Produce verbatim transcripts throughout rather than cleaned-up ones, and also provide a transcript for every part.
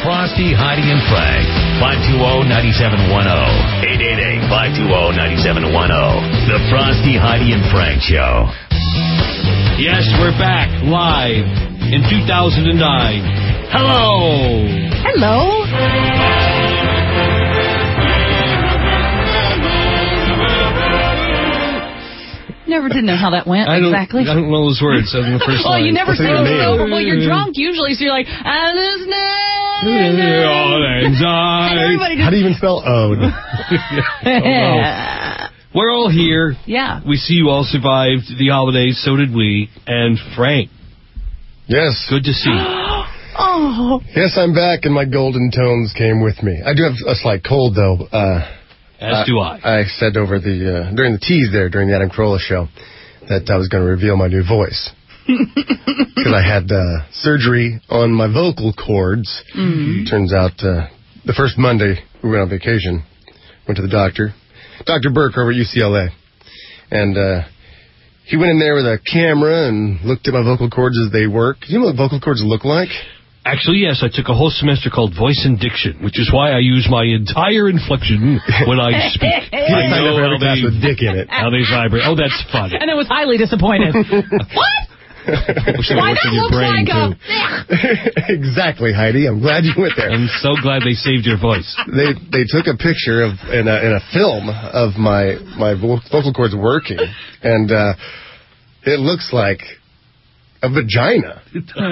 Frosty, Heidi, and Frank. five two zero, nine seven one zero. eight eight eight, five two zero, nine seven one zero. The Frosty, Heidi, and Frank Show. Yes, we're back live in two thousand nine. Hello. Hello. Never did know how that went I don't, exactly. I don't know those words. In the first well, line. you never say What's it it over. Well, you're drunk usually, so you're like, and his name. Everybody How do you even spell ode? We're all here. Yeah. We see you all survived the holidays. So did we. And Frank. Yes. Good to see you. Oh. Yes, I'm back, and my golden tones came with me. I do have a slight cold, though. Uh, As do I. I said over the uh, during the tease there, during the Adam Carolla show, that I was going to reveal my new voice. Because I had uh, surgery on my vocal cords. Mm-hmm. Turns out uh, the first Monday we went on vacation, went to the doctor, Doctor Burke over at U C L A. And uh, he went in there with a camera and looked at my vocal cords as they work. You know what vocal cords look like? Actually, yes, I took a whole semester called voice and diction, which is why I use my entire inflection when I speak. He decided know for every how class they- with dick in it. How they vibrate. Oh, that's funny. And I was highly disappointed. What? Why that looks like a... Exactly, Heidi. I'm glad you went there. I'm so glad they saved your voice. They they took a picture of in a, in a film of my my vo- vocal cords working, and uh, it looks like a vagina.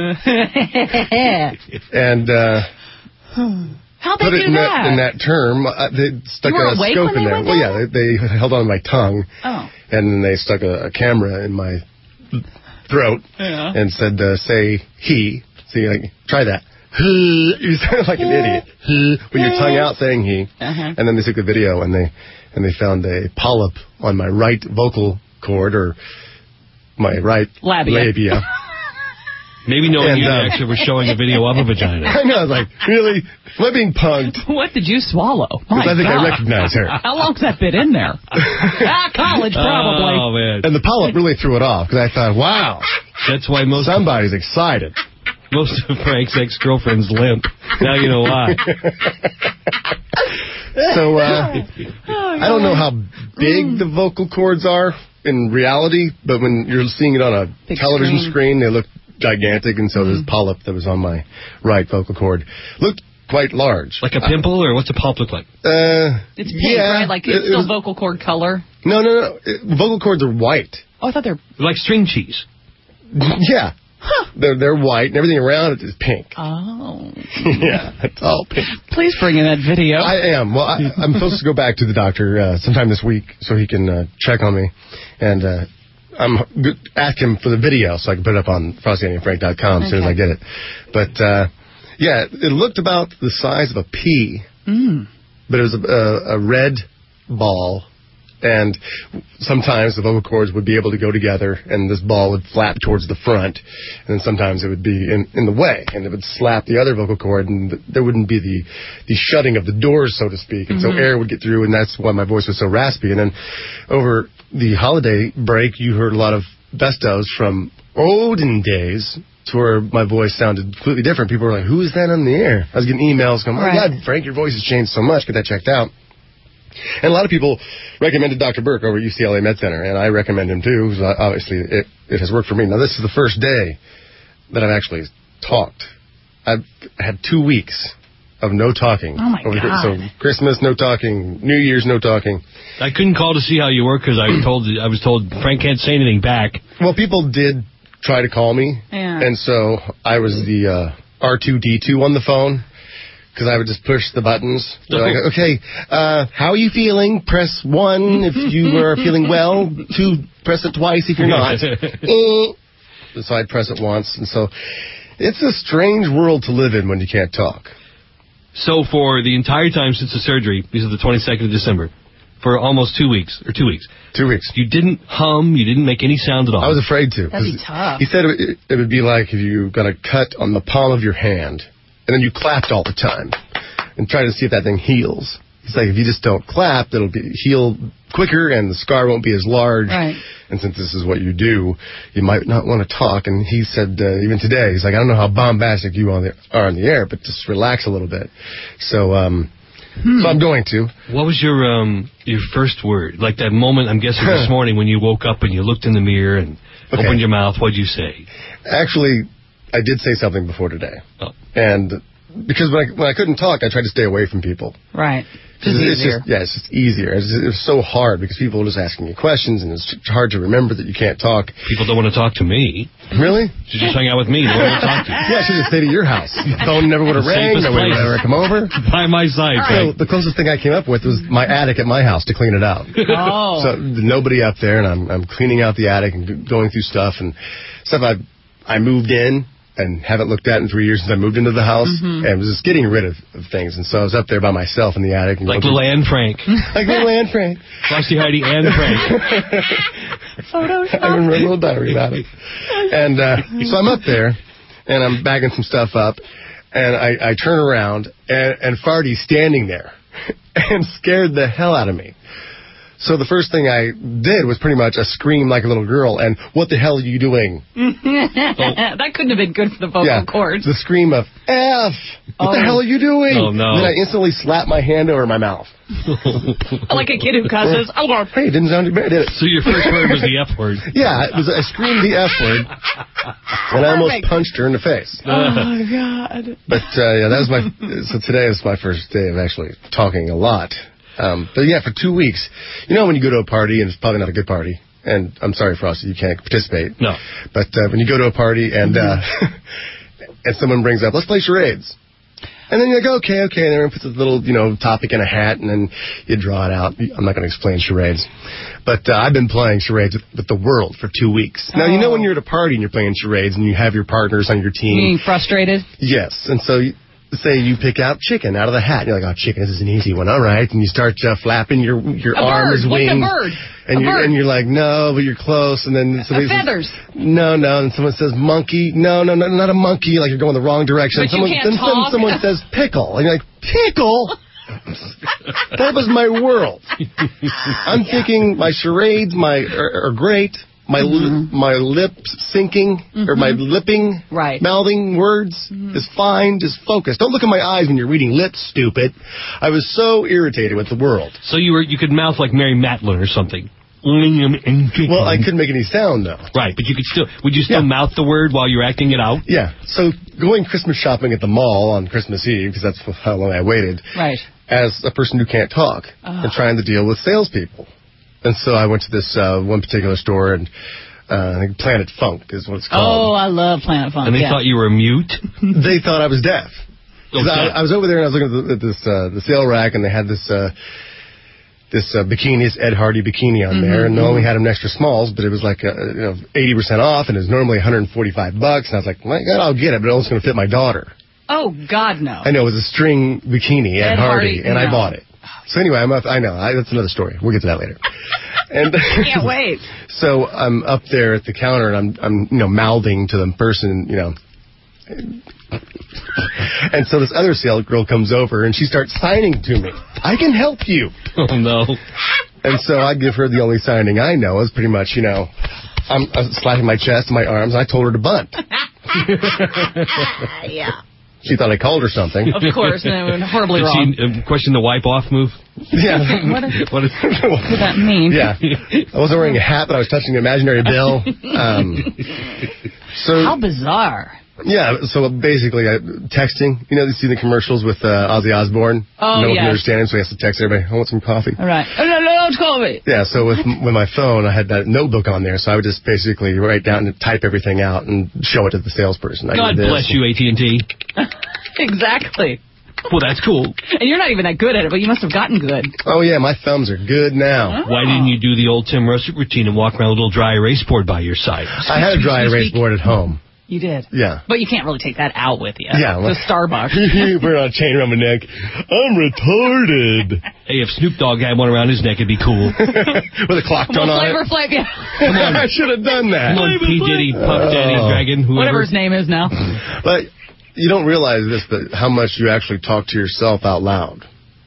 And uh, how'd they put it do in that? that, in that term. Uh, they stuck You were a awake scope when in they there. went Well, down? yeah, they, they held on my tongue, Oh. and then they stuck a, a camera in my throat Yeah. and said, uh, "Say he." See, like, try that. You sound like an idiot. With your tongue out saying he. Uh-huh. And then they took the video and they and they found a polyp on my right vocal cord, or my right Labia. labia. Maybe knowing And, you uh, actually were showing a video of a vagina. I know, I was like, really? Am I being punked? What did you swallow? My Because I think God. I recognize her. How long's that bit in there? ah, college, probably. Oh, man. And the polyp really threw it off, because I thought, wow, That's why most somebody's excited. most of Frank's ex-girlfriends limp. Now you know why. So, uh, I don't know how big the vocal cords are in reality, but when you're seeing it on a Big television screen. screen, they look gigantic, and so this polyp that was on my right vocal cord looked quite large. Like a pimple, or what's a pulp look like? Uh, It's pink, yeah, right? Like it- it's it still was- vocal cord color. No, no, no. It- vocal cords are white. Oh, I thought they're... Like string cheese. Yeah. They're, they're white, and everything around it is pink. Oh. Yeah, it's all pink. Please bring in that video. I am. Well, I, I'm supposed to go back to the doctor uh, sometime this week so he can uh, check on me. And uh, I'm g- ask him for the video so I can put it up on frosty andy and frank dot com as soon as I Okay. get it. But, uh, yeah, it looked about the size of a pea. Mm. But it was a, a, a red ball. And sometimes the vocal cords would be able to go together, and this ball would flap towards the front. And then sometimes it would be in, in the way, and it would slap the other vocal cord, and th- there wouldn't be the, the shutting of the doors, so to speak. And Mm-hmm. so air would get through, and that's why my voice was so raspy. And then over the holiday break, you heard a lot of best ofs from olden days to where my voice sounded completely different. People were like, who is that on the air? I was getting emails going, oh, my Right. God, Frank, your voice has changed so much. Get that checked out. And a lot of people recommended Doctor Burke over at U C L A Med Center, and I recommend him too, because obviously it, it has worked for me. Now, this is the first day that I've actually talked. I've had two weeks of no talking. Oh, my over, God. So Christmas, no talking. New Year's, no talking. I couldn't call to see how you were because I told I was told Frank can't say anything back. Well, people did try to call me, Yeah. and so I was the uh, R two D two on the phone. Because I would just push the buttons. They're like, okay, uh, how are you feeling? Press one if you are feeling well. Two, press it twice if you're not. Eh. So I'd press it once. And so it's a strange world to live in when you can't talk. So for the entire time since the surgery, this is the twenty-second of December, for almost two weeks, or two weeks, Two weeks. you didn't hum, you didn't make any sound at all. I was afraid to. That'd be 'cause tough. He said it, it would be like if you got a cut on the palm of your hand, and then you clapped all the time, and try to see if that thing heals. He's like, if you just don't clap, it'll be heal quicker and the scar won't be as large. Right. And since this is what you do, you might not want to talk. And he said, uh, even today, he's like, I don't know how bombastic you on the, are on the air, but just relax a little bit. So, um, hmm. so I'm going to. What was your um your first word? Like that moment, I'm guessing this morning when you woke up and you looked in the mirror and okay. opened your mouth, what'd you say? Actually, I did say something before today. Oh. And because when I, when I couldn't talk, I tried to stay away from people. Right. It's, it's just, yeah, it's just easier. It's, it's so hard because people are just asking you questions, and it's hard to remember that you can't talk. People don't want to talk to me. Really? She just hung out with me. They don't want to talk to you. Yeah, she just stayed at your house. The phone never would have rang. Nobody would ever come over. By my side. So the closest thing I came up with was my attic at my house to clean it out. Oh. So nobody up there, and I'm I'm cleaning out the attic and going through stuff and stuff I I moved in and haven't looked at in three years since I moved into the house, mm-hmm. and was just getting rid of, of things. And so I was up there by myself in the attic. And like little Anne Frank. Like little Anne Frank. Frosty Heidi Anne Frank. Photoshop. I remember a little diary about it. And uh, so I'm up there, and I'm bagging some stuff up, and I, I turn around, and, and Farty's standing there, and scared the hell out of me. So the first thing I did was pretty much a scream like a little girl, and what the hell are you doing? oh. That couldn't have been good for the vocal yeah, cords. The scream of, F! What oh. the hell are you doing? Oh, no. And then I instantly slapped my hand over my mouth. Like a kid who cusses. Oh, hey, it didn't sound too bad, did it? So your first word was the F word. Yeah, it was, I screamed the F word, and I almost punched her in the face. Oh, God. But, uh, yeah, that was my, so today was my first day of actually talking a lot. Um, but yeah, for two weeks, you know when you go to a party, and it's probably not a good party, and I'm sorry, Frosty, you can't participate. No. But uh, when you go to a party and uh, and someone brings up, let's play charades. And then you're like, okay, okay, and everyone puts a little, you know, topic in a hat, and then you draw it out. I'm not going to explain charades. But uh, I've been playing charades with, with the world for two weeks. Now, oh. you know when you're at a party and you're playing charades, and you have your partners on your team. You mean frustrated? Yes, and so... You, say you pick out chicken out of the hat. You're like, oh, chicken, this is an easy one. All right. And you start uh, flapping your your a arm bird. as wings. What's a bird? And, a you're, bird. and you're like, no, but you're close. And then somebody feathers. says, no, no. And someone says monkey. No, no, no, not a monkey. Like you're going the wrong direction. But someone, you can't then talk. someone says pickle. And you're like, pickle? That was my world. I'm yeah. thinking my charades my are, are great. My mm-hmm. li- my lips syncing, mm-hmm. or my lipping, right. mouthing words mm-hmm. is fine. Just focus. Don't look at my eyes when you're reading lips, stupid. I was so irritated with the world. So you were you could mouth like Mary Matlin or something. Well, I couldn't make any sound, though. Right, but you could still... Would you still yeah. mouth the word while you're acting it out? Yeah. So going Christmas shopping at the mall on Christmas Eve, because that's how long I waited, right. as a person who can't talk oh. and trying to deal with salespeople. And so I went to this uh, one particular store, and uh, I think Planet Funk is what it's called. Oh, I love Planet Funk. And they yeah. thought you were mute? They thought I was deaf. Okay. I, I was over there, and I was looking at this uh, the sale rack, and they had this... Uh, This uh, bikini, this Ed Hardy bikini on mm-hmm, there, and they mm-hmm. only had them in extra smalls, but it was like uh, you know eighty percent off, and it's normally one hundred forty-five bucks. And I was like, my God, I'll get it, but it's going to fit my daughter. Oh God, no! I know it was a string bikini, Ed, Ed Hardy, Hardy, and no. I bought it. So anyway, I'm up. I know I, that's another story. We'll get to that later. And can't wait. So I'm up there at the counter, and I'm I'm you know mouthing to the person, you know. And so this other sales girl comes over, and she starts signing to me. I can help you. Oh, no. And so I give her the only signing I know is pretty much, you know, I'm, I'm slapping my chest and my arms, and I told her to bunt. Yeah. She thought I called her something. Of course, and it went horribly Did wrong. she uh, question the wipe-off move? Yeah. What, is, what, is, what does that mean? Yeah. I wasn't wearing a hat, but I was touching an imaginary bill. Um, so How bizarre. Yeah, so basically, uh, texting. You know, you see the commercials with uh, Ozzy Osbourne? Oh, no one yes. can understand him, so he has to text everybody, I want some coffee. All right. Oh, no, no, don't call me. Yeah, so with with my phone, I had that notebook on there, so I would just basically write down and type everything out and show it to the salesperson. I God bless you, A T and T. Exactly. Well, that's cool. And you're not even that good at it, but you must have gotten good. Oh, yeah, my thumbs are good now. Oh. Why didn't you do the old Tim Russert routine and walk around with a little dry erase board by your side? I had a dry erase board at home. You did? Yeah. But you can't really take that out with you. Yeah. To Starbucks. We're on a chain around my neck. I'm retarded. Hey, if Snoop Dogg had one around his neck, it'd be cool. With a clock Well, on Flavor it. Flav, yeah. Come on. I should have done that. Come on, P. Diddy, Puff Daddy, Oh. Dragon, whoever. Whatever his name is now. But you don't realize this, but how much you actually talk to yourself out loud.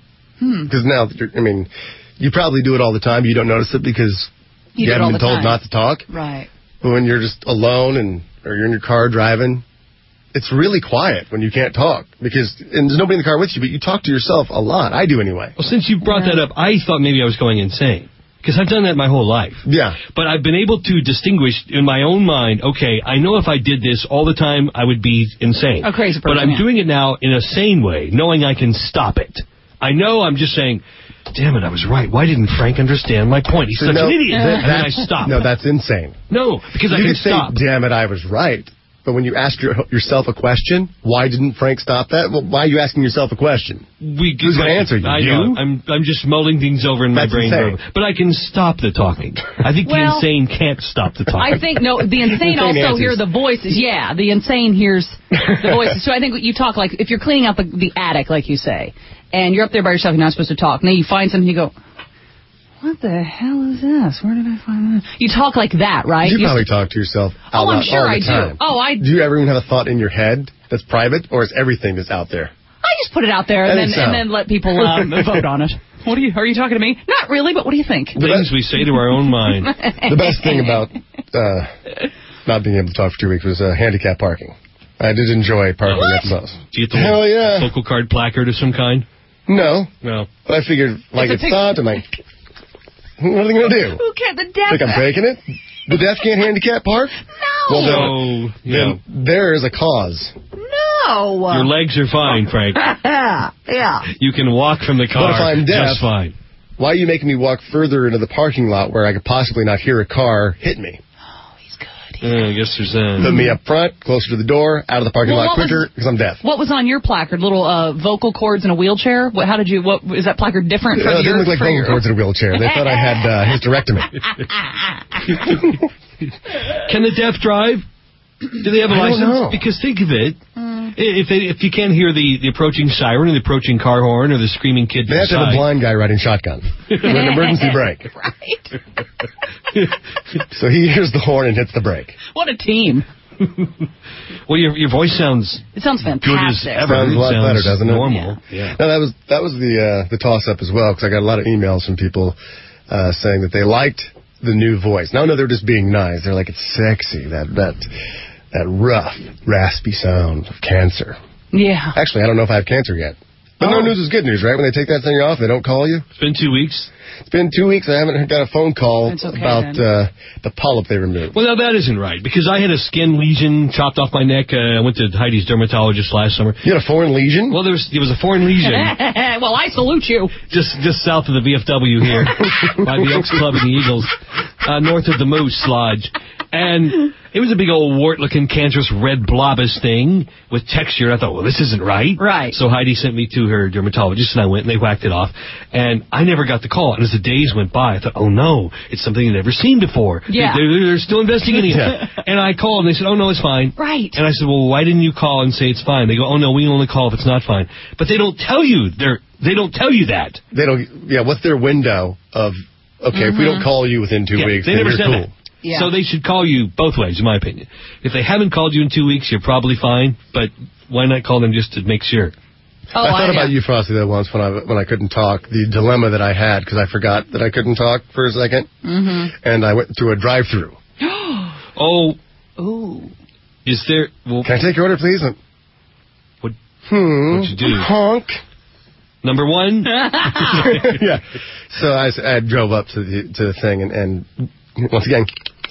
Because now, that you're, I mean, you probably do it all the time. You don't notice it because you, you haven't been told time. not to talk. Right. But when you're just alone and or you're in your car driving, it's really quiet when you can't talk because and there's nobody in the car with you, but you talk to yourself a lot. I do anyway. Well, since you brought yeah. that up, I thought maybe I was going insane. Because I've done that my whole life. Yeah. But I've been able to distinguish in my own mind, okay, I know if I did this all the time, I would be insane. A crazy person, But I'm yeah. doing it now in a sane way, knowing I can stop it. I know I'm just saying, damn it, I was right. Why didn't Frank understand my point? He's such no, an idiot. That, and then I stop. No, that's insane. No, because you I can could say, stop. damn it, I was right. But when you ask your, yourself a question, why didn't Frank stop that? Well, why are you asking yourself a question? We, Who's going to answer you? I you? know. I'm, I'm just mulling things over in my That's brain. insane. But I can stop the talking. I think Well, the insane can't stop the talking. I think, no, the insane, Insane also answers. hear the voices. Yeah, the insane hears the voices. So I think you talk like, if you're cleaning out the, the attic, like you say, and you're up there by yourself, you're not supposed to talk. And then you find something, you go, what the hell is this? Where did I find that? You talk like that, right? You You- probably talk to yourself out Oh, I'm loud sure all I the do. time. Oh, I- Do you ever even have a thought in your head that's private, or is everything that's out there? I just put it out there I and then, think so. and then let people um, vote on it. What do you, are you talking to me? Not really, but what do you think? Things we say to our own mind. The best thing about uh, not being able to talk for two weeks was uh, handicap parking. I did enjoy parking What? at the most. Do you get the Hell yeah. local card placard of some kind? No. No. But I figured, like, It's it's a pic- stopped, I'm like, what are they going to do? Who can't? The deaf. Think I'm taking it? The deaf can't handicap park? No. Well, Oh, yeah. Then there is a cause. no. Your legs are fine, Frank. yeah. You can walk from the car But if I'm deaf- just fine. Why are you making me walk further into the parking lot where I could possibly not hear a car hit me? Oh, he's good. Uh, I guess there's that. Put me up front, closer to the door, out of the parking Well, lot what was- quicker, because I'm deaf. What was on your placard? Little uh, vocal cords in a wheelchair? What, how did you? What is that placard different No, from it your? didn't look like for vocal your- cords in a wheelchair. They thought I had uh, hysterectomy. Can the deaf drive? Do they have a I don't license? know. Because think of it. Mm. If they, if you can't hear the, the approaching siren or the approaching car horn or the screaming kid They have to have a beside, blind guy riding shotgun with an emergency brake. Right. So he hears the horn and hits the brake. What a team. well, your your voice sounds It sounds good as fantastic. ever. Sounds a lot Sounds better, doesn't it? Normal. Yeah. No, that was that was the uh, the toss up as well, because I got a lot of emails from people uh, saying that they liked the new voice. Now, no, they're just being nice. They're like, it's sexy, that that that rough, raspy sound of cancer. Yeah. Actually, I don't know if I have cancer yet. But Oh. no news is good news, right? When they take that thing off, they don't call you. It's been two weeks. It's been two weeks. I haven't got a phone call It's okay, about uh, the polyp they removed. Well, now that isn't right, because I had a skin lesion chopped off my neck. Uh, I went to Heidi's dermatologist last summer. You had a foreign lesion? Well, there was, there was a foreign lesion Well, I salute you. just just south of the V F W here, by the X Club and the Eagles, uh, north of the Moose Lodge. And it was a big old wart-looking, cancerous, red blobous thing with texture. I thought, well, this isn't right. Right. So Heidi sent me to her dermatologist, and I went, and they whacked it off. And I never got the call. And as the days went by, I thought, oh, no, it's something I've never seen before. Yeah. They, they're, they're still investigating it. Yeah. And I called, and they said, oh, no, it's fine. Right. And I said, well, why didn't you call and say it's fine? They go, oh, no, we only call if it's not fine. But they don't tell you. They're, they don't tell you that. They don't. Yeah, what's their window of, okay, if we don't call you within two Yeah, weeks, they then never you're said cool. that. Yeah. So they should call you both ways, in my opinion. If they haven't called you in two weeks, you're probably fine. But why not call them just to make sure? Oh, I thought I, about you, Frosty, that once when I when I couldn't talk. The dilemma that I had because I forgot that I couldn't talk for a 2nd Mm-hmm. and I went through a drive-through. Oh, Ooh. is there? Well, Can I take your order, please? What- Hmm. what'd you do? Honk. number one. Yeah. So I, s- I drove up to the to the thing and, and once again.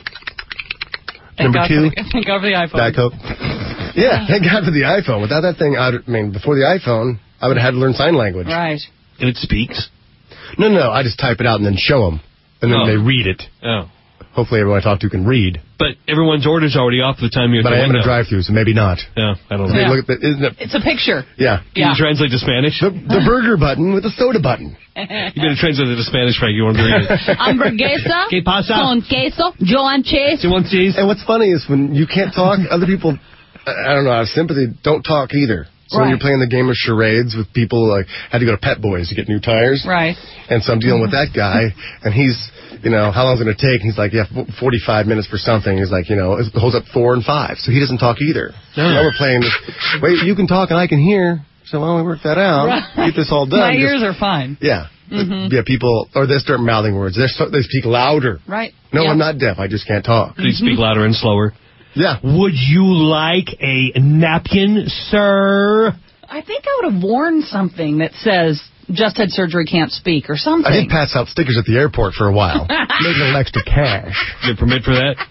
Thank Number God two. For the, thank God for the iPhone. Diet Coke. Yeah, thank God for the iPhone. Without that thing, I'd, I mean, before the iPhone, I would have had to learn sign language. Right. And it speaks. No, no, I just type it out and then show them, and then Oh. they read it. Oh. Hopefully, everyone I talk to can read. But everyone's order's already off the time you're at But the I am in a window. drive-through, so maybe not. Yeah, I don't know. Hey, Yeah. look at that, isn't it? It's a picture. Yeah. Can Yeah. you translate to Spanish? The, the burger button with the soda button. You better translate it to Spanish, Frank. You want to read it. Hamburguesa ¿Qué pasa? con queso, Joan Chase. Do you want cheese? And what's funny is when you can't talk, other people, I I don't know, out of sympathy, don't talk either. So when Right. you're playing the game of charades with people, like, had to go to Pet Boys to get new tires. Right. And so I'm dealing with that guy, and he's, you know, how long's it going to take? And he's like, yeah, f- forty-five minutes for something. He's like, you know, it holds up four and five. So he doesn't talk either. So now we're playing this, wait, you can talk and I can hear. So why don't we work that out? Right. Get this all done. My Just- ears are fine. Yeah. Mm-hmm. Yeah, people, or they start mouthing words. They, start, they speak louder. Right. No, Yeah. I'm not deaf. I just can't talk. Please speak louder and slower. Yeah. Would you like a napkin, sir? I think I would have worn something that says, just had surgery, can't speak, or something. I did pass out stickers at the airport for a while. Made a little extra cash. Get permit for that?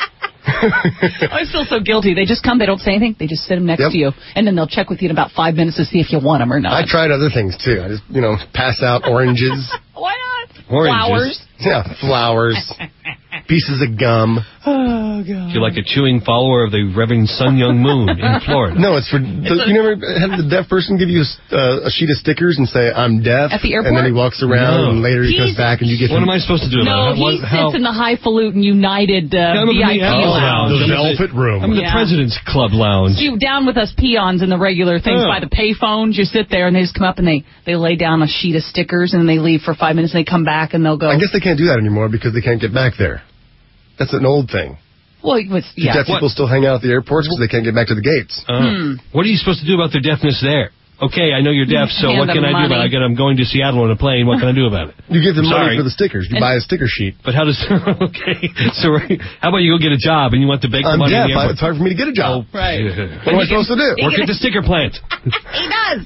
I feel so guilty. They just come, they don't say anything, they just sit them next Yep. to you, and then they'll check with you in about five minutes to see if you want them or not. I tried other things, too. I just, you know, pass out oranges. Why not? Oranges. Flowers. Yeah, flowers. Pieces of gum. Oh, God. You're like a chewing follower of the Reverend Sun Young Moon in Florida. No, it's for... The, you never had the deaf person give you a, uh, a sheet of stickers and say, I'm deaf? At the airport? And then he walks around No. and later he comes He's- back and you get... What him- am I supposed to do No, about it? he What- sits how- in the highfalutin United uh, I'm in V I P the- oh, lounge. the I'm in Velvet Room. I'm in the Yeah. President's Club Lounge. You down with us peons in the regular things Oh. by the pay phones. You sit there and they just come up and they, they lay down a sheet of stickers and then they leave for five minutes and they come back and they'll go. I guess they can't do that anymore because they can't get back there. That's an old thing. Well, it was, Do yeah. deaf people still hang out at the airports because they can't get back to the gates? Uh, What are you supposed to do about their deafness there? Okay, I know you're deaf, so Hand what can them I do about it? I money. get, I'm going to Seattle on a plane. What can I do about it? You give them I'm sorry. money for the stickers. You And- buy a sticker sheet. But how does... okay, so how about you go get a job and you want to bake the I'm money deaf. in the I- airport? it's hard for me to get a job. Right. What am I supposed to do? Work at the sticker plant. He does.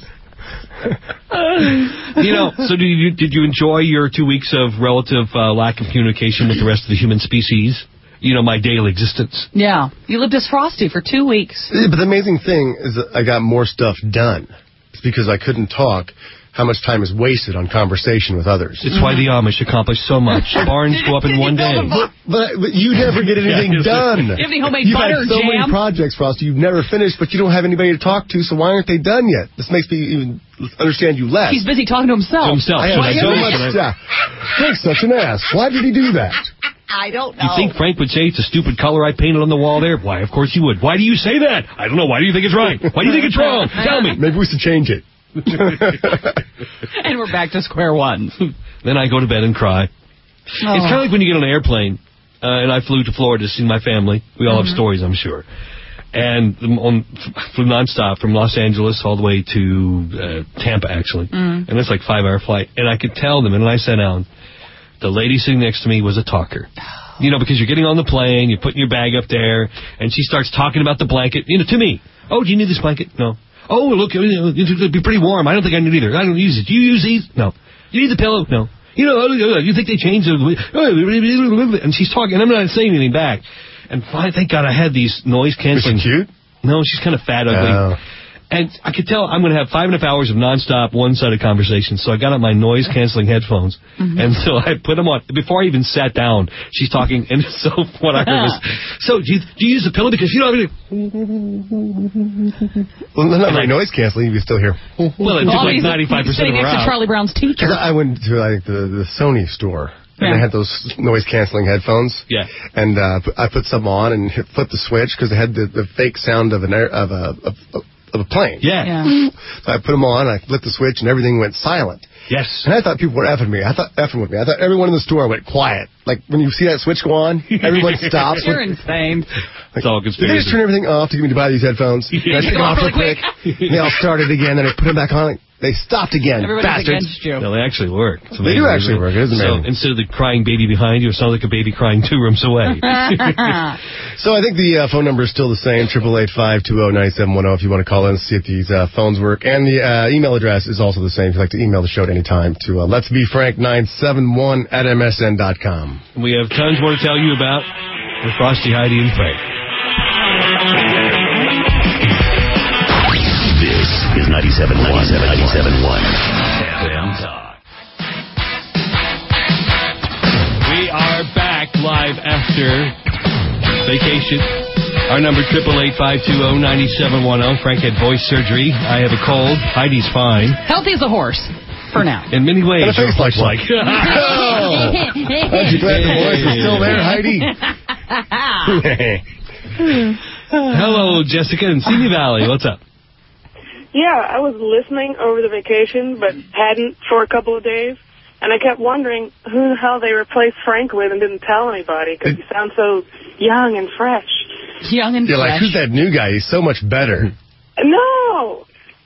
You know, so did you, did you enjoy your two weeks of relative uh, lack of communication with the rest of the human species? You know, my daily existence. Yeah. You lived as Frosty for two weeks. Yeah, but the amazing thing is that I got more stuff done. It's because I couldn't talk. How much time is wasted on conversation with others? It's why the Amish accomplish so much. Barns go up in one day. But, but, but you never get anything done. You have any homemade You've butter had so many jam? projects, Frosty, you've never finished, but you don't have anybody to talk to, so why aren't they done yet? This makes me even understand you less. He's busy talking to himself. To himself. I have Should I so do it? much Should I- stuff. Frank's such an ass. Why did he do that? I don't know. You think Frank would say it's a stupid color I painted on the wall there? Why, of course he would. Why do you say that? I don't know. Why do you think it's right? Why do you think it's wrong? Tell me. Maybe we should change it. And we're back to square one. Then I go to bed and cry. It's kind of like when you get on an airplane, uh, and I flew to Florida to see my family. We all have stories, I'm sure. And on, flew nonstop from Los Angeles all the way to uh, Tampa, actually. And it's like a five-hour flight. And I could tell them, and when I sat down, the lady sitting next to me was a talker. You know, because you're getting on the plane, you're putting your bag up there, and she starts talking about the blanket, you know, to me. Oh, do you need this blanket? No. Oh, look, it'll be pretty warm. I don't think I need either. I don't use it. Do you use these? No. You need the pillow? No. You know, you think they changed it? And she's talking, and I'm not saying anything back. And finally, thank God I had these noise canceling. Is she cute? No, she's kind of fat, ugly. Oh. And I could tell I'm going to have five and a half hours of nonstop one-sided conversation. So I got out my noise-canceling headphones. Mm-hmm. And so I put them on. Before I even sat down, she's talking. And so what I heard was, so do you, do you use a pillow? Because you don't have any... Well, not very noise canceling. You can still hear. Well, it took Well, like he's ninety-five percent sitting of her next to out. Charlie Brown's teacher. 'Cause I went to like the, the Sony store. And Yeah. they had those noise canceling headphones. Yeah. And uh, I put some on and hit, flipped the switch because they had the, the fake sound of an air, of a of, of a plane. Yeah. Yeah. So I put them on. I flipped the switch and everything went silent. Yes. And I thought people were effing me. I thought effing with me. I thought everyone in the store went quiet. Like when you see that switch go on, everyone stops. You're insane. It's all Did they just conspiracy. turn everything off to get me to buy these headphones? And I took them off real quick. And they all started again. Then I put them back on. They stopped again. Everybody's Bastards. against you. No, they actually work. It's They do amazing, actually isn't work. It is So amazing. instead of the crying baby behind you, it sounds like a baby crying two rooms away. So I think the uh, phone number is still the same, triple eight five two zero nine seven one zero if you want to call in and see if these uh, phones work. And the uh, email address is also the same if you'd like to email the show at any time to uh, let's be frank nine seven one at m s n dot com. We have tons more to tell you about with Frosty, Heidi, and Frank. This is ninety-seven point one. ninety-seven point one. F M Talk. We are back live after vacation. Our number, triple eight five two zero nine seven one zero. Frank had voice surgery. I have a cold. Heidi's fine. Healthy as a horse, for now. In many ways, And a face your like horse one. Aren't you glad the voice is still there, Heidi? Hello, Jessica in Simi Valley. What's up? Yeah, I was listening over the vacation, but hadn't for a couple of days. And I kept wondering who the hell they replaced Frank with and didn't tell anybody, because he sounds so young and fresh. Young and You're like, fresh. who's that new guy? He's so much better. No!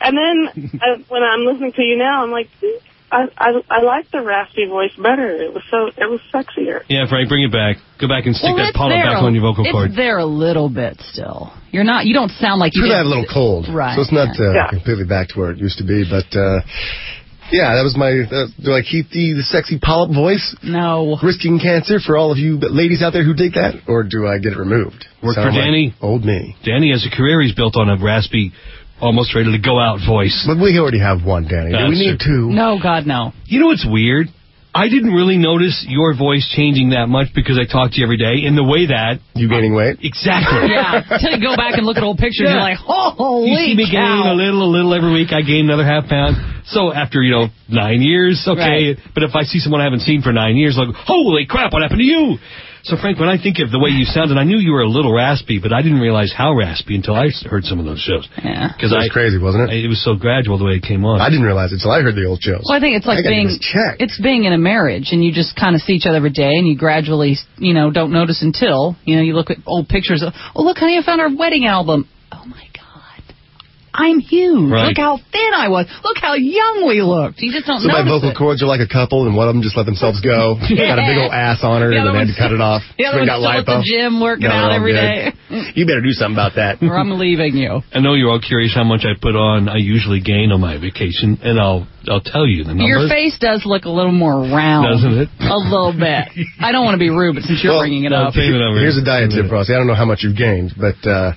And then uh, when I'm listening to you now, I'm like, I, I I like the raspy voice better. It was so it was sexier. Yeah, Frank, bring it back. Go back and stick well, that pollen back a, on your vocal cord. It's there a little bit still. You're not. You don't sound like you. True, I have a little cold, right? So it's not uh, yeah. completely back to where it used to be, but. Uh, Yeah, that was my... Uh, do I keep the, the sexy polyp voice? No. Risking cancer for all of you ladies out there who dig that? Or do I get it removed? Work Sound for Danny. Like old me. Danny has a career he's built on a raspy, almost ready to go out voice. But we already have one, Danny. Do we need two? No, God, no. You know what's weird? I didn't really notice your voice changing that much because I talk to you every day in the way that... You gaining weight? Exactly. Yeah. Until you go back and look at old pictures, Yeah. you're like, holy You see me gain cow. a little, a little every week. I gain another half pound. So after, you know, nine years, okay. Right. But if I see someone I haven't seen for nine years, like, holy crap, what happened to you? So, Frank, when I think of the way you sounded, I knew you were a little raspy, but I didn't realize how raspy until I heard some of those shows. Yeah. Because That was crazy, wasn't it? I, it was so gradual the way it came on. I didn't realize it until I heard the old shows. Well, I think it's like I gotta being get this checked. it's being in a marriage, and you just kind of see each other every day, and you gradually, you know, don't notice until you know you look at old pictures. Of, oh, look, honey, I found our wedding album. Oh my God, I'm huge. Right. Look how thin I was. Look how young we looked. You just don't So my notice vocal it. cords are like a couple, and one of them just let themselves go. Yeah. Got a big old ass on her, The and other then had to one's- cut it off. The other Then one's got still at lipo. the gym working No, out I'm every good. day. You better do something about that. Or I'm leaving you. I know you're all curious how much I put on. I usually gain on my vacation, and I'll I'll tell you the numbers. Your face does look a little more round. Doesn't it? A little bit. I don't want to be rude, but since you're Well, bringing it I'll up. tell you the numbers. Here's a diet tip, Rossi. I don't know how much you've gained, but uh,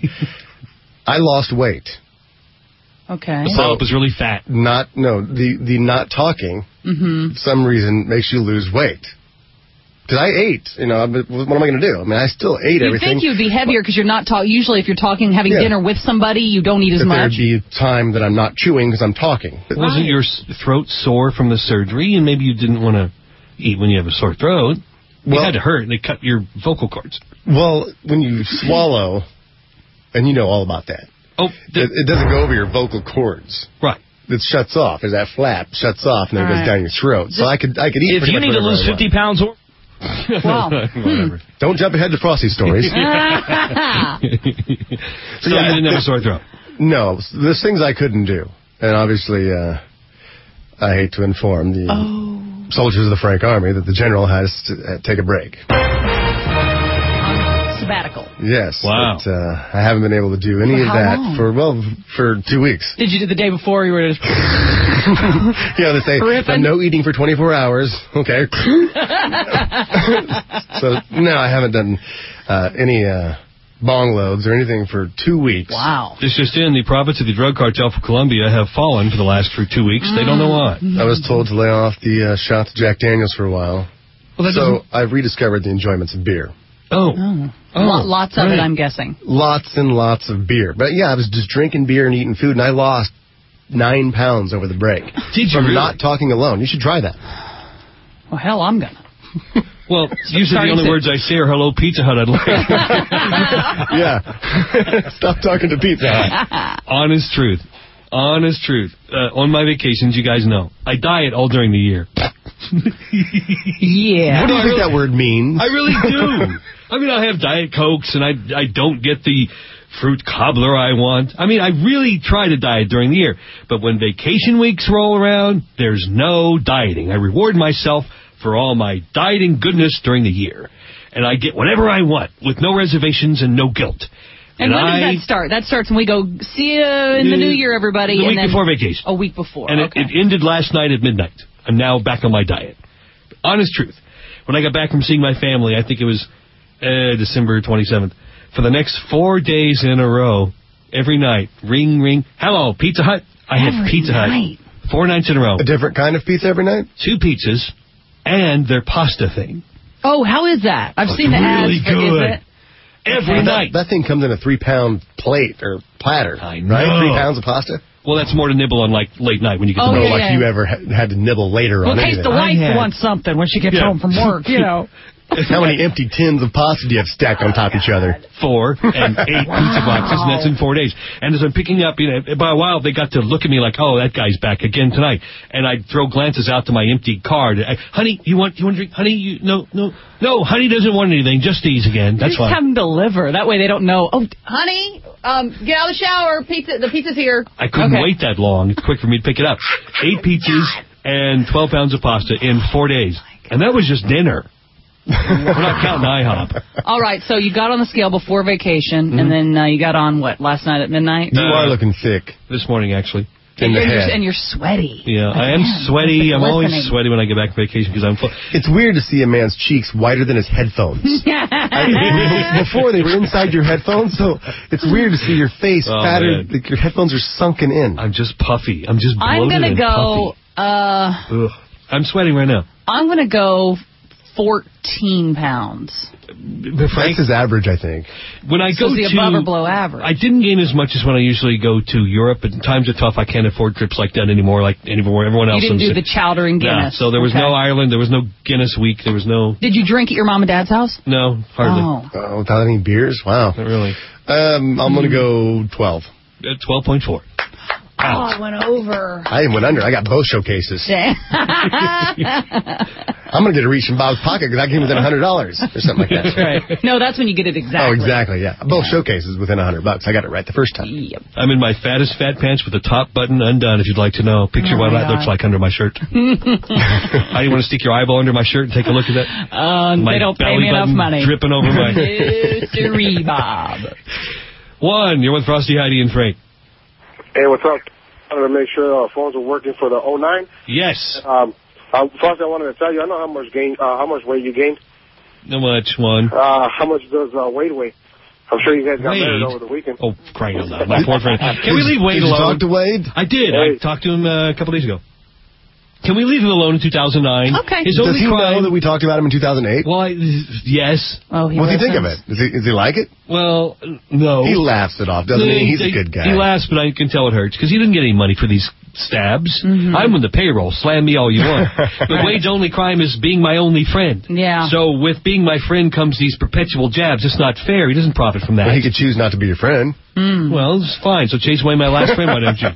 I lost weight. Okay. The polyp is really fat. Not no the the not talking. Mm-hmm. For some reason makes you lose weight. Because I ate, you know. What am I going to do? I mean, I still ate You'd everything. think you'd be heavier because you're not talking. Usually, if you're talking, having Yeah. dinner with somebody, you don't eat as that much. there'd be time that I'm not chewing because I'm talking. But Wasn't your s- throat sore from the surgery, and maybe you didn't want to eat when you have a sore throat? Well- it had to hurt. They cut your vocal cords. well, when you swallow, and you know all about that, Oh, it, the, it doesn't go over your vocal cords. right. It shuts off. There's that flap shuts off, and then it All goes right. down your throat. So I could I could eat. If pretty you much need to whatever lose I want. fifty pounds or... Wow. Whatever. Don't jump ahead to Frosty stories. So Yeah. you didn't have a sore throat. No, there's things I couldn't do, and obviously, uh, I hate to inform the Oh. soldiers of the Frank Army that the general has to uh, take a break. Sabbatical. Yes. Wow. But, uh, I haven't been able to do any For of how that long? for well for two weeks. Did you do the day before? You were just. You know, they say Ripping. no eating for twenty-four hours. Okay. So no, I haven't done uh, any uh, bong loads or anything for two weeks. Wow. This just in, the profits of the drug cartel for Colombia have fallen for the last for two weeks. They don't know why. I was told to lay off the uh, shots of Jack Daniels for a while. Well, that So I've rediscovered the enjoyments of beer. Oh. Oh. Oh, Lo- lots of right. it, I'm guessing. Lots and lots of beer. But yeah, I was just drinking beer and eating food, and I lost nine pounds over the break. Did you From really? not talking alone. You should try that. Well, hell, I'm gonna. Well, usually the only to- words I say are hello, Pizza Hut. I'd like. Yeah. Stop talking to Pizza Hut. Honest truth. Honest truth. Uh, on my vacations, you guys know, I diet all during the year. Yeah. What do you think that word means? I really do. I mean, I have Diet Cokes, and I I don't get the fruit cobbler I want. I mean, I really try to diet during the year. But when vacation weeks roll around, there's no dieting. I reward myself for all my dieting goodness during the year. And I get whatever I want with no reservations and no guilt. And, when I, does that start? That starts when we go, see you in the Uh, new year, everybody. The and week then, before vacation. A week before. And okay. it, it ended last night at midnight. I'm now back on my diet. Honest truth. When I got back from seeing my family, I think it was uh, December twenty-seventh, for the next four days in a row, every night, ring, ring, hello, Pizza Hut. I had Every Pizza night. Hut. Four nights in a row. A different kind of pizza every night? Two pizzas and their pasta thing. Oh, how is that? I've Oh, seen the it's really ads. for- is good. it? Every Okay. night. That, that thing comes in a three-pound plate or platter, I right? know. Three pounds of pasta? Well, that's more to nibble on, like, late night when you get Oh, the Oh, yeah, like yeah. you ever ha- had to nibble later Well, on in case anything. the wife I had- wants something when she gets Yeah. home from work, you know. How many empty tins of pasta do you have stacked on top of each other? Four and eight pizza boxes, and that's in four days. And as I'm picking up, you know, by a while they got to look at me like, "Oh, that guy's back again tonight." And I'd throw glances out to my empty card. I, honey, you want you want to drink? Honey, you no no no. Honey doesn't want anything. Just these again. That's just fine. Have them deliver. That way they don't know. Oh, honey, um, get out of the shower. Pizza. The pizza's here. I couldn't okay. wait that long. It's quick for me to pick it up. Eight pizzas and twelve pounds of pasta in four days, and that was just dinner. We're not counting IHOP. All right, so you got on the scale before vacation, Mm-hmm. and then uh, you got on, what, last night at midnight? You Uh, are looking thick. This morning, actually. In the and, you're, head. and you're sweaty. Yeah, I am Man, sweaty. I'm always listening. sweaty when I get back from vacation because I'm full. It's weird to see a man's cheeks whiter than his headphones. I, before they were inside your headphones, so it's weird to see your face Oh, fatter. man. Like your headphones are sunken in. I'm just puffy. I'm just bloated I'm going to and go, puffy. uh, Ugh. I'm sweating right now. I'm going to go fourteen pounds. But Frank, That's his average, I think. when I So go it's to... the above or below average. I didn't gain as much as when I usually go to Europe, and times are tough. I can't afford trips like that anymore, like anywhere everyone else. You didn't I'm do sick. the chowder and Yeah, Guinness. so there was Okay. no Ireland, there was no Guinness week, there was no... Did you drink at your mom and dad's house? No, hardly. Oh. Oh, without any beers? Wow. Not really. Um, I'm going to go twelve. Uh, twelve point four. Oh, I went over. I went under. I got both showcases. Dang. I'm going to get a reach in Bob's pocket because I came within one hundred dollars or something like that. That's right. No, that's when you get it exactly. Oh, exactly, yeah. Both showcases within one hundred bucks. I got it right the first time. Yep. I'm in my fattest fat pants with the top button undone, if you'd like to know. Picture Oh, what my that looks God. like under my shirt. How do you want to stick your eyeball under my shirt and take a look at that? Uh, My they don't pay belly me enough button money. dripping over my... Mystery Bob. One, you're with Frosty, Heidi, and Frank. Hey, what's up? I wanted to make sure uh, phones are working for the oh nine. Yes. Um, um, first, I wanted to tell you, I know how much gain, uh, how much weight you gained. No much, one. Uh, how much does uh, Wade weigh? I'm sure you guys got Wade? married over the weekend. Oh, crying out loud. My poor friend. Can we leave Wade Did you alone? talk to Wade? I did. Hey. I talked to him uh, a couple days ago. Can we leave him alone in two thousand nine? Okay. His Does only he crime... know that we talked about him in two thousand eight? Well, I, yes. Oh, he What do you think of listens. it? Does he, does he like it? Well, no. He laughs it off, doesn't he? He's a good guy. He laughs, but I can tell it hurts because he didn't get any money for these stabs. Mm-hmm. I'm in the payroll. Slam me all you want. But Wade's only crime is being my only friend. Yeah. So with being my friend comes these perpetual jabs. It's not fair. He doesn't profit from that. Well, he could choose not to be your friend. Well, it's fine. So chase away my last friend, why don't you?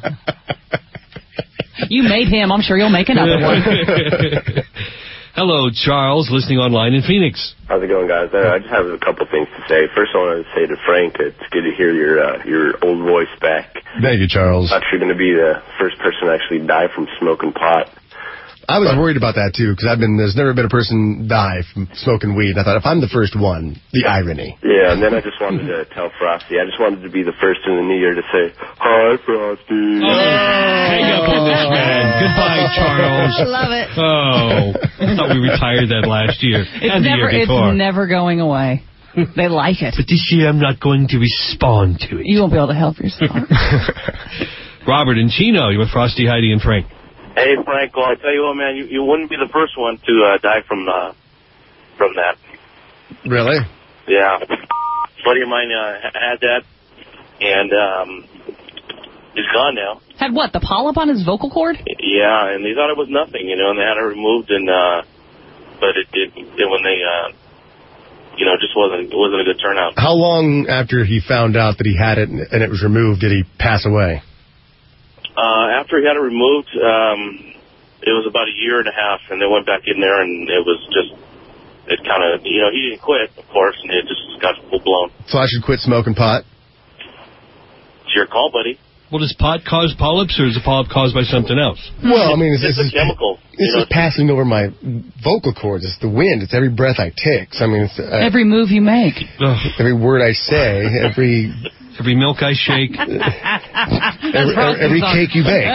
You made him. I'm sure you'll make another one. Hello, Charles, listening online in Phoenix. How's it going, guys? Uh, I just have a couple things to say. First, I wanted to say to Frank, it's good to hear your uh, your old voice back. Thank you, Charles. I'm actually going to be the first person to actually die from smoking pot. I was worried about that, too, because I've been, there's never been a person die from smoking weed. I thought, if I'm the first one, the irony. Yeah, and then I just wanted to tell Frosty, I just wanted to be the first in the new year to say, hi, Frosty. Oh, hang up on this man. Goodbye, Charles. Love it. Oh, I thought we retired that last year. It's and the never, year it's before. never going away. They like it. But this year I'm not going to respond to it. You won't be able to help yourself. Robert and Chino, you're with Frosty, Heidi, and Frank. Hey, Frank, well, I tell you what, man, you, you wouldn't be the first one to uh, die from uh, from that. Really? Yeah. A buddy of mine uh, had that, and um, he's gone now. Had what, the polyp on his vocal cord? Yeah, and they thought it was nothing, you know, and they had it removed, and uh, but it did, it, when they, uh, you know, it just wasn't, it wasn't a good turnout. How long after he found out that he had it and it was removed did he pass away? Uh, after he had it removed, um, it was about a year and a half, and they went back in there, and it was just, it kind of, you know, he didn't quit, of course, and it just got full-blown. So I should quit smoking pot? It's your call, buddy. Well, does pot cause polyps, or is a polyp caused by something else? Well, I mean, it's, It's it's, a chemical. It's you know, just passing over my vocal cords. It's the wind. It's every breath I take. So, I mean, it's, uh, Every move you make. Ugh. every word I say, every Every milk I shake. every, every cake you bake.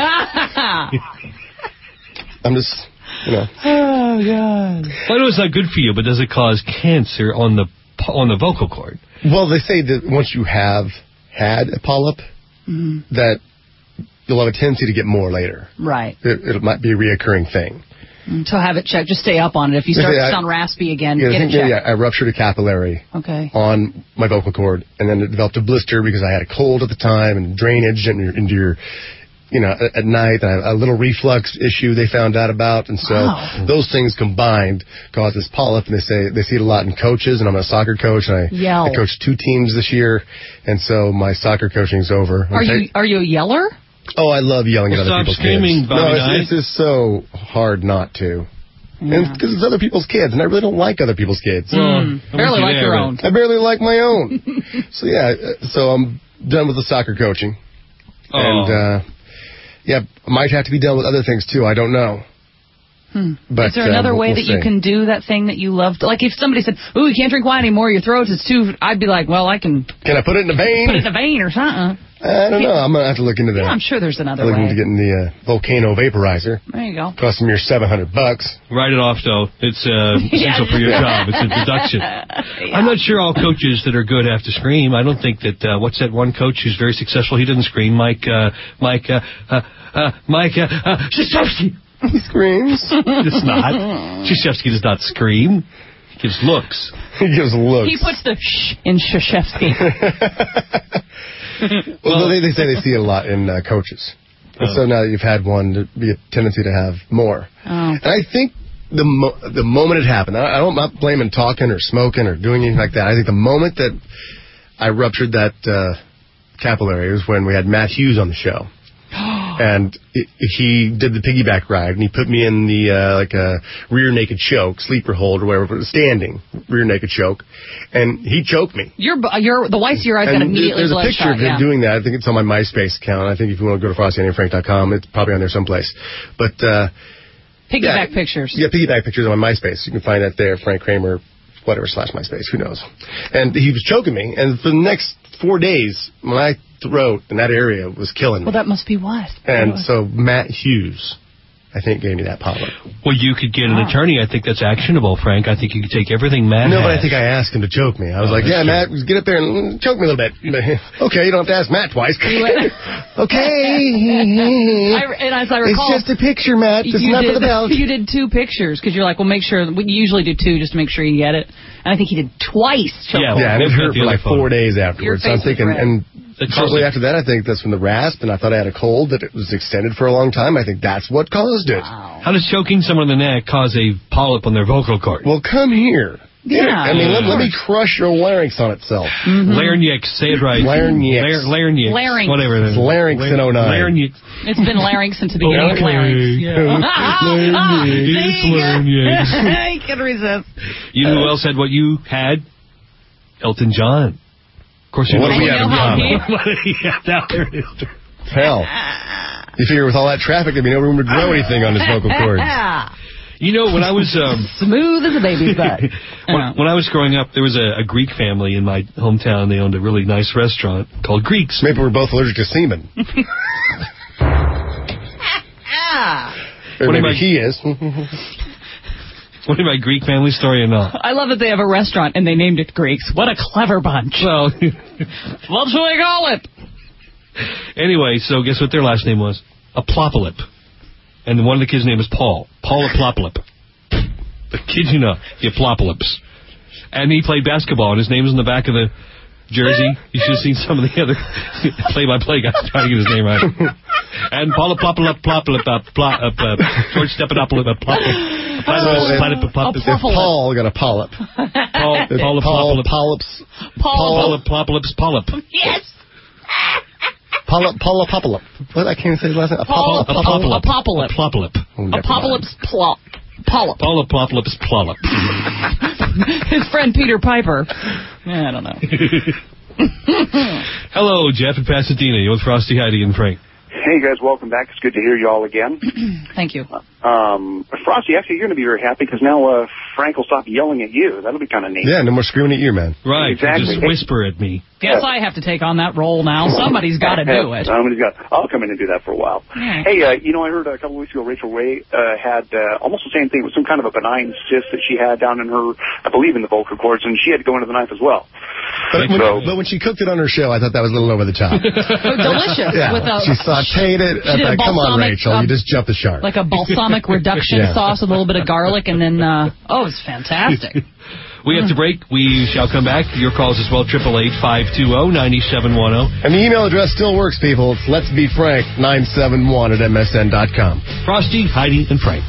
I'm just, you know. Oh, God. Well, I know it's not good for you, but does it cause cancer on the on the vocal cord? Well, they say that once you have had a polyp, Mm-hmm. that you'll have a tendency to get more later. Right. It, it might be a reoccurring thing. So have it checked. Just stay up on it. If you start Yeah, to sound raspy again, Yeah, get it yeah, checked. yeah, I ruptured a capillary Okay. on my vocal cord, and then it developed a blister because I had a cold at the time and drainage into your, into your you know, at, at night. And I have a little reflux issue they found out about. And so Wow. those things combined cause this polyp. And they say they see it a lot in coaches. And I'm a soccer coach. And I, Yell. I coached two teams this year. And so my soccer coaching's over. Are you are you a yeller? Oh, I love yelling at Well, other stop people's screaming, kids. Bobby No, Knight. it's, it's just so hard not to. Yeah. Because it's other people's kids, and I really don't like other people's kids. Well, Mm, I'm barely with you like there, your but- own. I barely like my own. So, yeah, uh, so I'm done with the soccer coaching. Oh. And, uh, yeah, might have to be done with other things, too. I don't know. Hmm. But, Is there uh, another we'll- way we'll that you see. can do that thing that you love? Like if somebody said, "Ooh, you can't drink wine anymore. Your throat is too," I'd be like, "Well, I can Can I put it in a vein? put it in a vein or something." I don't know. I'm going to have to look into that. Yeah, I'm sure there's another I'm looking way. into getting the uh, volcano vaporizer. There you go. Cost me your seven hundred bucks. Write it off, though. It's uh, essential for your job. It's a deduction. I'm not sure all coaches that are good have to scream. I don't think that, uh, what's that one coach who's very successful? He doesn't scream. Mike, uh, Mike, uh, uh, uh, Mike, uh, uh, Krzyzewski. He screams. It's not. Krzyzewski does not scream. He gives looks. He gives looks. He puts the sh in Krzyzewski. Well, they, they say they see it a lot in uh, coaches. And Oh. so now that you've had one, there'd be a tendency to have more. Oh. And I think the mo- the moment it happened, I, I don't, I'm not blaming talking or smoking or doing anything like that. I think the moment that I ruptured that uh, capillary was when we had Matt Hughes on the show. And it, he did the piggyback ride, and he put me in the, uh, like a rear naked choke, sleeper hold or whatever, but standing rear naked choke. And he choked me. Your your the whites of your eyes got And immediately there's a picture bloodshot. of him Yeah. doing that. I think it's on my MySpace account. I think if you want to go to frosty and frank dot com, it's probably on there someplace. But, uh, Piggyback yeah, pictures. Yeah, piggyback pictures on my MySpace. You can find that there, Frank Kramer, whatever, slash MySpace. Who knows? And he was choking me. And for the next four days, my throat in that area was killing me. Well, that must be what. And so Matt Hughes, I think, gave me that polyp. Well, you could get an Wow. attorney. I think that's actionable, Frank. I think you could take everything Matt No, but I has. think I asked him to choke me. I was Oh, like, that's yeah, true. Matt, get up there and choke me a little bit. Okay, you don't have to ask Matt twice. Okay. I, and as I recall, It's just a picture, Matt. It's you not did, for the belt. You did two pictures because you're like, well, make sure. We usually do two just to make sure you get it. And I think he did twice. choke Yeah, hold. Yeah, and it We've got hurt the for other like photo. four days Your afterwards. So I'm face was thinking, red. and That shortly caused it. after that, I think that's when the rasp, and I thought I had a cold that it was extended for a long time. I think that's what caused it. Wow. How does choking someone in the neck cause a polyp on their vocal cord? Well, come here. Yeah. I mean, let, let me crush your larynx on itself. Larynx, say it right. Larynx. Lar- larynx. Larynx. Whatever. it is. It's larynx in oh nine. Larynx. It's been larynx since the beginning of Okay. larynx. Yeah. It's larynx. I can resist. You know who else had what you had? Elton John. Of course you What know do we I have in know how common? he- What did he have? Now there it is. Hell. You figure with all that traffic, there'd be no room to grow anything on his vocal cords. You know, when I was um, Smooth as a baby's butt. when, when I was growing up, there was a, a Greek family in my hometown. They owned a really nice restaurant called Greeks. Maybe we're both allergic to semen. Or What am maybe I- he is. What is my Greek family story or not? I love that they have a restaurant and they named it Greeks. What a clever bunch. Well, What should we call it? anyway, so guess what their last name was? Apocalypse. And one of the kids' name is Paul. Paul Apocalypse. The kid you know, the Apocalypse. And he played basketball, and his name was in the back of the jersey. You should have seen some of the other play-by-play guys trying to get his name right. And Paul Apocalypse, Apocalypse, George Stephanopoulos, Apocalypse. If Paul got a polyp. Paul, If Paul Paul Apocalypse. polyps. Paul Apocalypse, Polyp. Yes. Polyp, Paul Apocalypse. What? I can't say his last name. Paul Apocalypse. Apocalypse. Apocalypse. Oh, never mind. Apocalypse plop. Polyp. Paul Apocalypse, Polyp. His friend Peter Piper. Yeah, I don't know. Hello, Jeff in Pasadena. You with Frosty, Heidi, and Frank. Hey, guys, welcome back. It's good to hear you all again. Thank you. Um, Frosty, actually, you're going to be very happy because now uh, Frank will stop yelling at you. That'll be kind of neat. Yeah, no more screaming at you, man. Right. Exactly. Just whisper at me. Guess I have to take on that role now. Somebody's got to do it. Somebody's got. I'll come in and do that for a while. Yeah. Hey, uh, you know, I heard a couple of weeks ago Rachel Ray uh, had uh, almost the same thing with some kind of a benign cyst that she had down in her, I believe, in the vocal cords, and she had to go into the knife as well. But when, So- but when she cooked it on her show, I thought that was a little over the top. So delicious. Yeah, With a, she sauteed it. I did a thought, come on, balsamic, Rachel, uh, you just jumped the shark. like a balsamic reduction Yeah. sauce with a little bit of garlic, and then, uh, oh, it's fantastic. We have to break. We shall come back. Your calls as well, triple eight, five two zero, nine seven one zero. And the email address still works, people. It's let's be frank, nine seven one at M S N dot com. Frosty, Heidi, and Frank.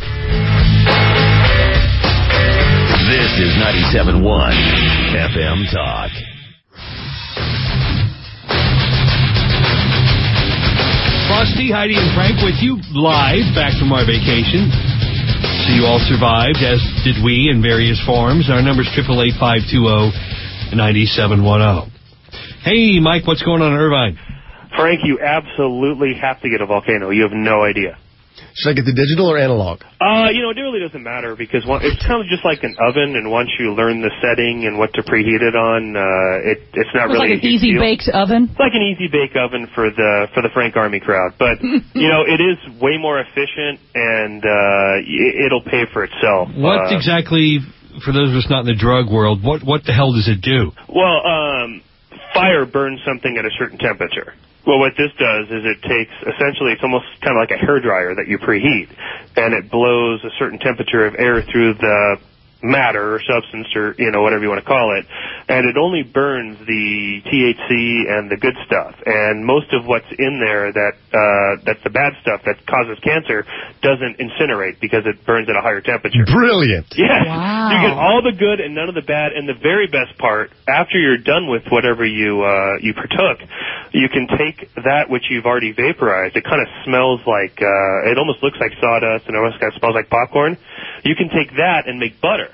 This is ninety-seven point one F M Talk. Frosty, Heidi, and Frank with you live back from our vacation. So you all survived, as did we, in various forms. Our number's triple eight, five two zero, nine seven one zero. Hey, Mike, what's going on in Irvine? Frank, you absolutely have to get a volcano. You have no idea. Should I get the digital or analog? Uh, you know, it really doesn't matter because one, it's kind of just like an oven, and once you learn the setting and what to preheat it on, uh, it, it's not it's really like an easy baked oven. It's like an easy bake oven for the for the Frank Army crowd, but you know, it is way more efficient, and uh, it, it'll pay for itself. What uh, exactly, for those of us not in the drug world, what what the hell does it do? Well, um, fire burns something at a certain temperature. Well, what this does is it takes, essentially, it's almost kind of like a hairdryer that you preheat, and it blows a certain temperature of air through the matter or substance or, you know, whatever you want to call it, and it only burns the T H C and the good stuff. And most of what's in there that uh, that's the bad stuff that causes cancer doesn't incinerate because it burns at a higher temperature. Brilliant. Yes. Wow. You get all the good and none of the bad, and the very best part, after you're done with whatever you uh, you partook, you can take that which you've already vaporized. It kind of smells like, uh, it almost looks like sawdust, and it almost kind of smells like popcorn. You can take that and make butter.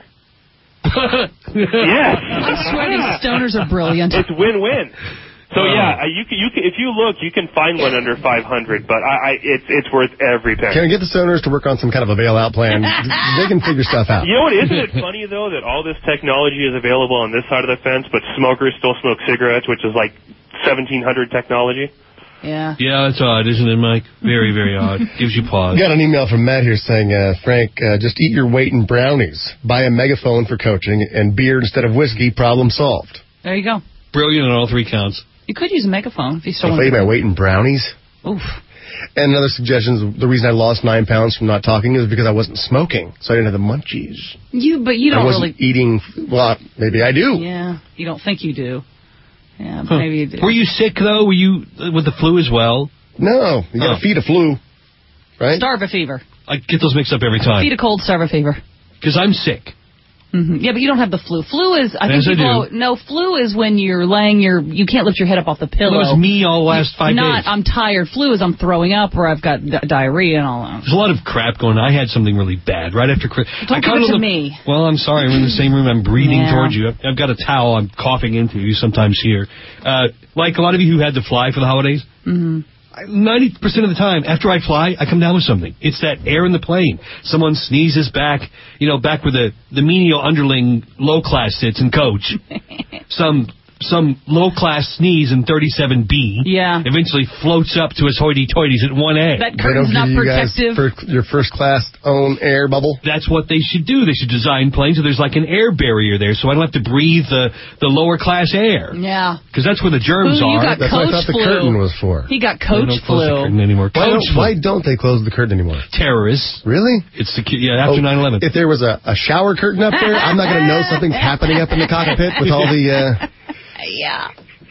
Yes. I swear these stoners are brilliant. It's win-win. So yeah, you can, you can, if you look, you can find one under five hundred, but I, I it's it's worth every penny. Can I get the stoners to work on some kind of a bailout plan? They can figure stuff out. You know what? Isn't it funny though that all this technology is available on this side of the fence, but smokers still smoke cigarettes, which is like seventeen hundred technology. Yeah. Yeah, that's odd, isn't it, Mike? Very, very odd. Gives you pause. Got an email from Matt here saying, uh, Frank, uh, just eat your weight in brownies. Buy a megaphone for coaching, and beer instead of whiskey, problem solved. There you go. Brilliant on all three counts. You could use a megaphone if you still I'll want eat my weight in brownies. Oof. And another suggestion is the reason I lost nine pounds from not talking is because I wasn't smoking, so I didn't have the munchies. You, but you don't I wasn't really eating. Well, maybe I do. Yeah, you don't think you do. Yeah, Huh. maybe you do. Were you sick, though? Were you uh, with the flu as well? No, you got to Oh. feed a flu, right? Starve a fever. I get those mixed up every time. Feed a cold, starve a fever. Because I'm sick. Mm-hmm. Yeah, but you don't have the flu. Flu is, I think Yes, I people, do. no, flu is when you're laying your, you can't lift your head up off the pillow. Well, it was me all the last five Not, days. I'm tired. Flu is I'm throwing up or I've got di- diarrhea and all that. There's a lot of crap going on. I had something really bad right after Christmas. Don't give it to me. Well, I'm sorry. We're in the same room. I'm breathing Yeah. towards you. I've, I've got a towel. I'm coughing into you sometimes here. Uh, like a lot of you who had to fly for the holidays, Mm-hmm. ninety percent of the time, after I fly, I come down with something. It's that air in the plane. Someone sneezes back, you know, back where the, the menial underling low class sits in coach. Some some low class sneeze in thirty-seven B. Yeah. Eventually floats up to his hoity-toities at one A. That They don't curtain's give not you guys protective. for your first class own air bubble. That's what they should do. They should design planes so there's like an air barrier there, so I don't have to breathe the, the lower class air. Yeah. Because that's where the germs Ooh, you are. got That's what I coach thought the flu. curtain was for. He got They coach don't close the flu. curtain anymore. Why Coach don't, flu. why don't they close the curtain anymore? Terrorists. Really? It's the yeah after Oh, nine eleven. If there was a, a shower curtain up there, I'm not going to know something's happening up in the cockpit with all the uh, Yeah.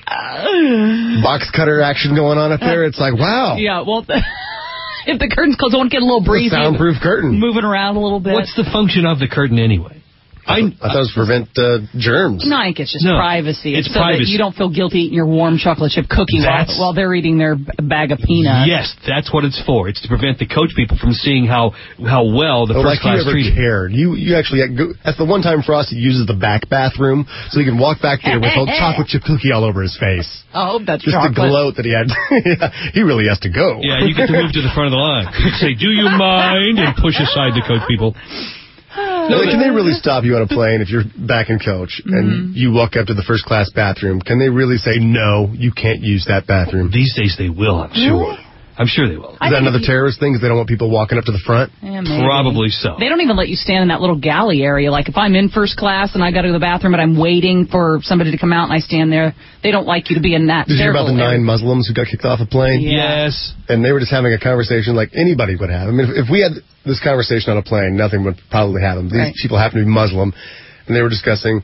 box cutter action going on up there. It's like, wow, Yeah, well, if the curtain's closed, I want to get a little it's a breezy. soundproof curtain. Moving around a little bit. What's the function of the curtain anyway? I, I thought it was to prevent uh, germs. No, I think it's just No, privacy. it's so privacy. that you don't feel guilty eating your warm chocolate chip cookie while, That's- while they're eating their b- bag of peanuts. Yes, that's what it's for. It's to prevent the coach people from seeing how how well the Oh, first like you class ever treated. cared. You you actually go, that's the one time Frosty uses the back bathroom so he can walk back there with a chocolate chip cookie all over his face. I hope that's Just chocolate. to gloat that he had. Yeah, he really has to go. Yeah, you get to move to the front of the line. You say, "Do you mind?" and push aside the coach people. No, can they really stop you on a plane if you're back in coach and you walk up to the first class bathroom? Can they really say, no, you can't use that bathroom? These days they will, I'm sure. I'm sure they will. Is that another terrorist thing? Because they don't want people walking up to the front? Yeah, maybe. Probably so. They don't even let you stand in that little galley area. Like if I'm in first class and I got to go to the bathroom and I'm waiting for somebody to come out and I stand there, they don't like you to be in that. Did you hear about the little nine area. Muslims who got kicked off a plane? Yeah. Yes. And they were just having a conversation like anybody would have. I mean, if, if we had this conversation on a plane, nothing would probably happen. These Right. people happen to be Muslim, and they were discussing,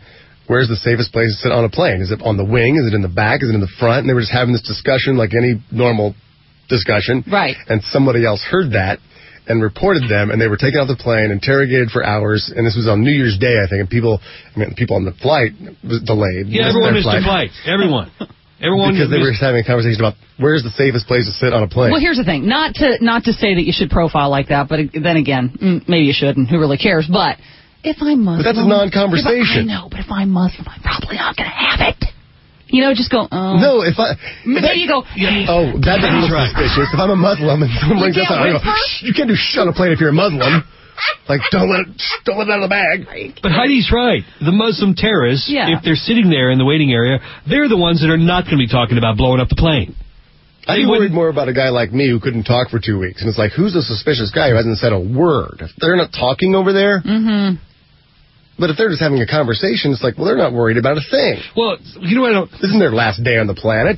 where's the safest place to sit on a plane? Is it on the wing? Is it in the back? Is it in the front? And they were just having this discussion like any normal discussion. Right. And somebody else heard that and reported them, and they were taken off the plane, interrogated for hours, and this was on New Year's Day, I think, and people, I mean, people on the flight was delayed. Yeah, everyone missed their flight. Everyone. Everyone because they were just having a conversation about where's the safest place to sit on a plane. Well, here's the thing. Not to not to say that you should profile like that, but then again, maybe you shouldn't. Who really cares? But if I'm Muslim... But that's a non-conversation. I, I know, but if I'm Muslim, I'm probably not going to have it. You know, just go, oh. No, if I... There you go. Yeah. Oh, that doesn't look suspicious. If I'm a Muslim and someone brings that up, I go, you can't do shit on a plane if you're a Muslim. Like, don't let it, don't let it out of the bag. But Heidi's right. The Muslim terrorists, yeah. if they're sitting there in the waiting area, they're the ones that are not going to be talking about blowing up the plane. I'd be worried more about a guy like me who couldn't talk for two weeks. And it's like, who's a suspicious guy who hasn't said a word? If they're not talking over there... Mm-hmm. But if they're just having a conversation, it's like, well, they're not worried about a thing. Well, you know what I don't... This isn't their last day on the planet.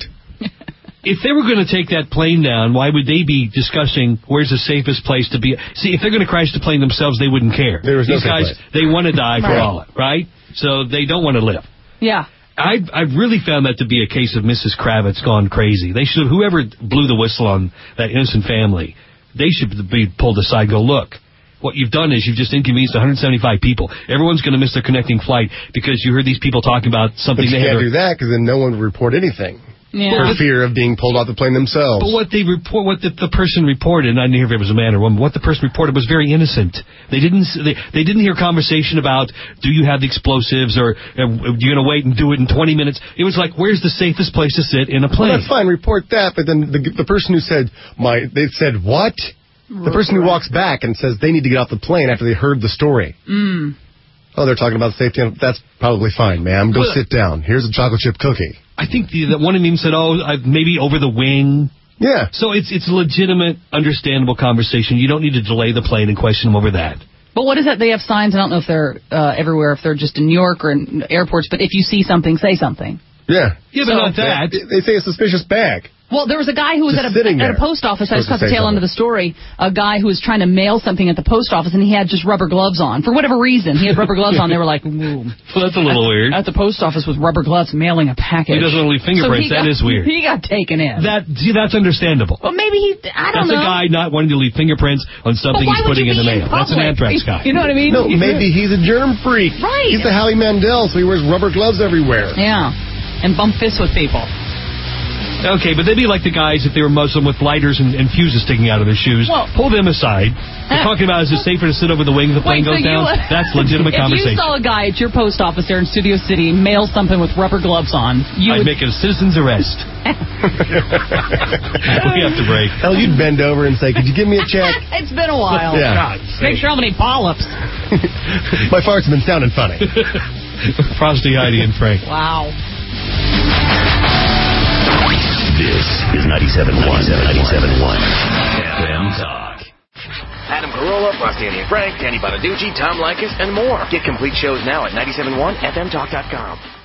If they were going to take that plane down, why would they be discussing where's the safest place to be? See, if they're going to crash the plane themselves, they wouldn't care. There was no These guys, place. they want to die for Right. all it, right? So they don't want to live. Yeah. I've, I've really found that to be a case of Missus Kravitz gone crazy. They should have, whoever blew the whistle on that innocent family, they should be pulled aside and go, look, what you've done is you've just inconvenienced one hundred seventy-five people. Everyone's going to miss their connecting flight because you heard these people talking about something But you they can't had. do that because then no one would report anything. Yeah. For fear of being pulled off the plane themselves. But what they report, what the, the person reported, and I didn't hear if it was a man or woman. What the person reported was very innocent. They didn't, they, they didn't hear conversation about, do you have the explosives, or uh, you're going to wait and do it in twenty minutes. It was like, where's the safest place to sit in a plane? Well, that's fine. Report that. But then the, the person who said my, they said what? The person who walks back and says they need to get off the plane after they heard the story. Mm. Oh, they're talking about safety. That's probably fine, ma'am. Go Well, sit down. Here's a chocolate chip cookie. I think the, the one of them said, oh, uh, maybe over the wing. Yeah. So it's it's a legitimate, understandable conversation. You don't need to delay the plane and question them over that. But what is that? They have signs. I don't know if they're uh, everywhere, if they're just in New York or in airports, but if you see something, say something. Yeah. Yeah, but So- not that. They, they say a suspicious bag. Well, there was a guy who was Just at a, sitting at a there. post office. I just got Supposed to the say tail end of the story. A guy who was trying to mail something at the post office, and he had just rubber gloves on. For whatever reason, he had rubber gloves on. They were like, ooh. Well, that's a little at, weird. At the post office with rubber gloves mailing a package. He doesn't want to leave fingerprints. So he That got- is weird. He got taken in. That see, that's understandable. Well, maybe he, I don't That's know. a guy not wanting to leave fingerprints on something But why he's would putting you in the be mail. in That's an public? anthrax guy. You know what I mean? No, maybe he's a germ freak. Right. He's the Howie Mandel, so he wears rubber gloves everywhere. Yeah. And bump fists with people. Okay, but they'd be like the guys if they were Muslim with lighters and, and fuses sticking out of their shoes. Well- Pull them aside. They're talking about is it safer to sit over the wing if the plane Wait, goes so down? you, That's legitimate if conversation. If you saw a guy at your post office there in Studio City mail something with rubber gloves on, you I'd would... make it a citizen's arrest. We have to break. Hell, you'd bend over and say, could you give me a check? It's been a while. Yeah. Make sure how many polyps. My farts have been sounding funny. Frosty, Heidi, and Frank. Wow. This is ninety-seven point one ninety-seven point one F M Talk. Adam Carolla, Frosty and Frank, Danny Bonaducci, Tom Likas, and more. Get complete shows now at ninety-seven point one F M talk dot com.